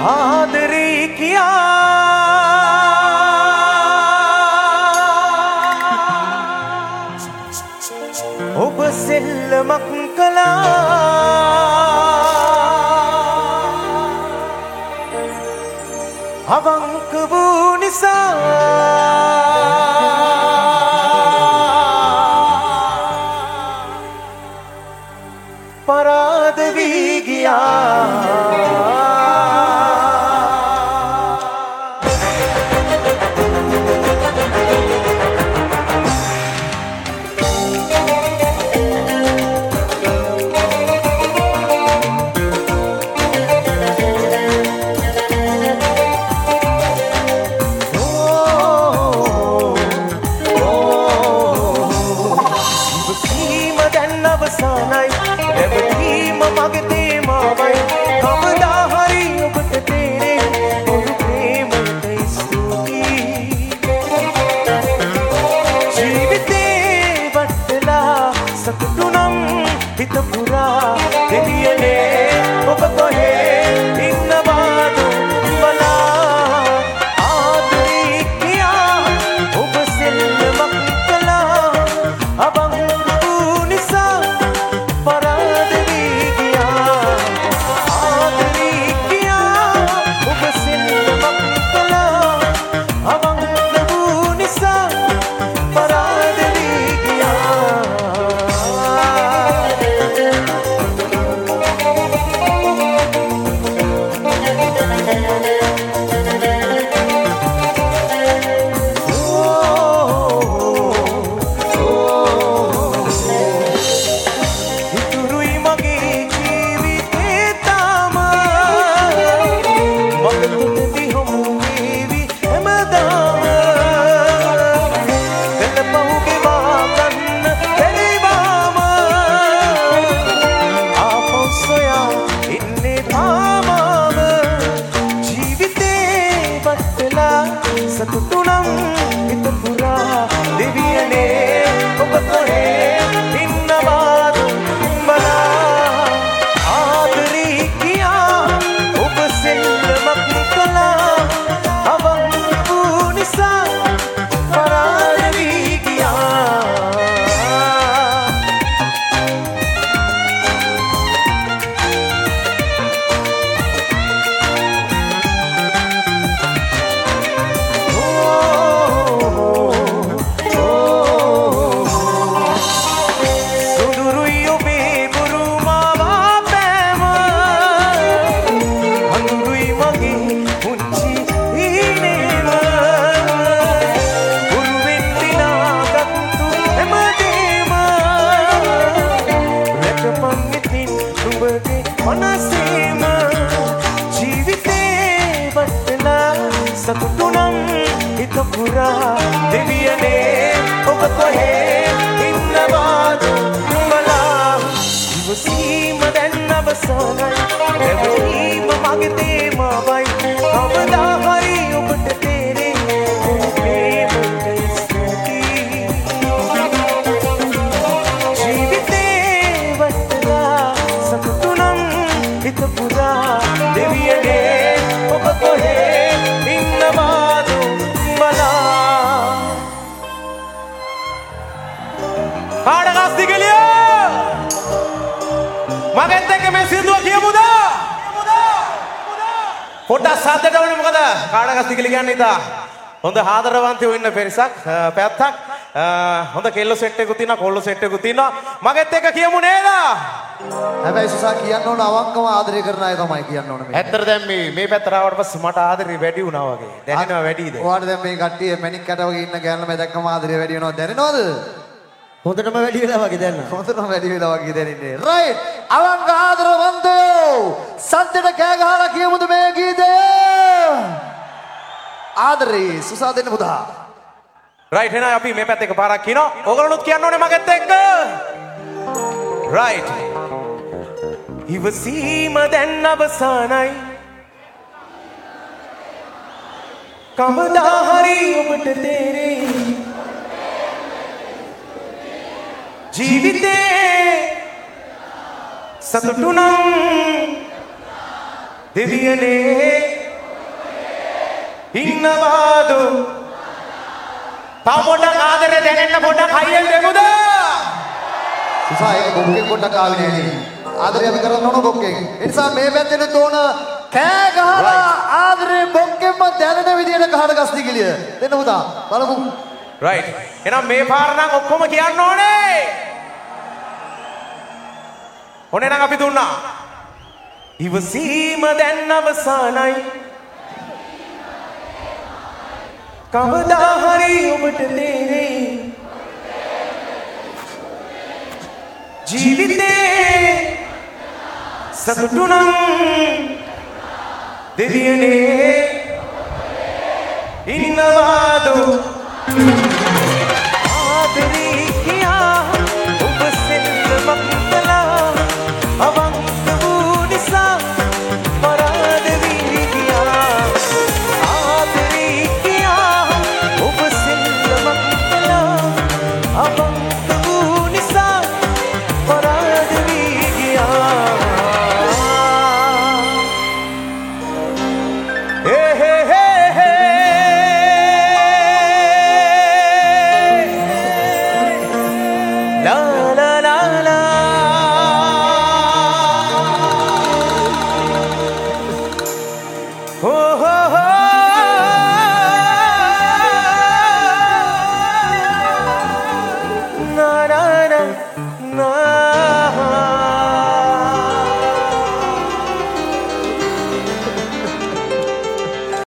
ආදරේ කියා ඔබ සෙල්ලමක් කළා අවංක වූ නිසා පරාද වී ගියා හොඳ ආදරවන්තයෝ ඉන්න පිරිසක් පැත්තක් හොඳ කෙල්ල සෙට් එකකුත් තියෙනවා කොල්ල සෙට් එකකුත් තියෙනවා මගෙත් එක කියමු නේද හැබැයි සුසා කියන්න ඕන අවංකව ආදරය කරන අය තමයි කියන්න ඕන මේ ඇත්තට දැන් මේ පැත්තට ආවට පස්සේ මට ආදරේ වැඩි වුණා වගේ දැනෙනවා වැඩිද ඔයාලට දැන් මේ කට්ටිය මැනික් කැට වගේ ඉන්න ගෑනලා මම දැක්කම ආදරේ වැඩි වෙනවා දැනෙනවද හොඳටම වැඩි වෙලා වගේ දැනෙනවා හොඳටම වැඩි වෙලා වගේ දැනෙන්නේ රයිට් අවංක ආදරවන්තයෝ සද්දට කෑ ගහලා කියමුද මේ ගීතය ආදරේ සුසා දෙන්න පුතා රයිට් එහෙනම් අපි මේ පැත්තේ එකපාරක් කියනවා ඕගොල්ලෝත් කියන්න ඕනේ මගෙත් එක්ක රයිට් ඉවසීම දැන් අවසానයි කවදා හරි ඔබට තේරෙයි ජීවිතේ සතුටු නම් දෙවියනේ ඉන්නවාදු තව පොඩක් ආදරේ දැනෙන්න පොඩක් හයියෙන් දෙමුද සිසා ඒක බොක්කෙන් පොඩ්ඩක් ආවේ නෑ නේ ආදරේ අපි කරන්න ඕන බොක්කෙන් ඒ නිසා මේ පැත්තෙන් තෝන කෑ ගහලා ආදරේ බොක්කෙන්ම දැනෙන විදියට ගහන ගස්ති කිලිය දෙන්න පුතා බලමු රයිට් එහෙනම් මේ පාර නම් ඔක්කොම කියන්න ඕනේ ඕනේ නම් අපි දුන්නා ඉවසීම දැන් අවසానයි කවදා හරි ඔබට තේරෙයි ජීවිතේ සතුටු නම් දෙවියනේ ඉන්නවාදෝ